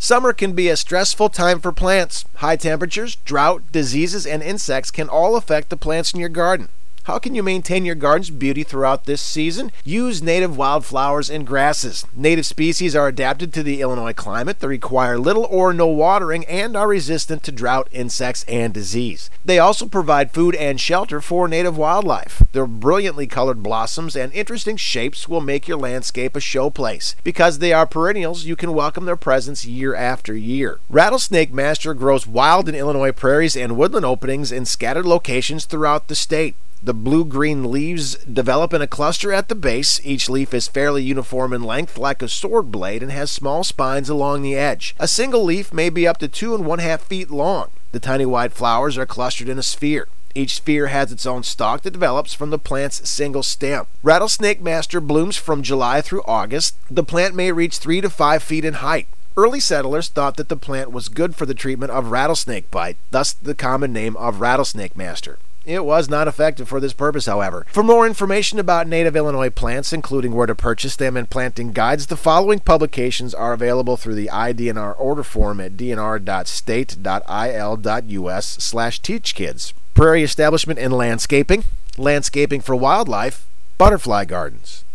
Summer can be a stressful time for plants. High temperatures, drought, diseases, and insects can all affect the plants in your garden. How can you maintain your garden's beauty throughout this season? Use native wildflowers and grasses. Native species are adapted to the Illinois climate. They require little or no watering and are resistant to drought, insects, and disease. They also provide food and shelter for native wildlife. Their brilliantly colored blossoms and interesting shapes will make your landscape a showplace. Because they are perennials, you can welcome their presence year after year. Rattlesnake Master grows wild in Illinois prairies and woodland openings in scattered locations throughout the state. The blue-green leaves develop in a cluster at the base. Each leaf is fairly uniform in length like a sword blade and has small spines along the edge. A single leaf may be up to 2 1/2 feet long. The tiny white flowers are clustered in a sphere. Each sphere has its own stalk that develops from the plant's single stem. Rattlesnake Master blooms from July through August. The plant may reach 3 to 5 feet in height. Early settlers thought that the plant was good for the treatment of rattlesnake bite, thus the common name of Rattlesnake Master. It was not effective for this purpose, however. For more information about native Illinois plants, including where to purchase them and planting guides, the following publications are available through the IDNR order form at dnr.state.il.us/teachkids. Prairie Establishment and Landscaping, Landscaping for Wildlife, Butterfly Gardens.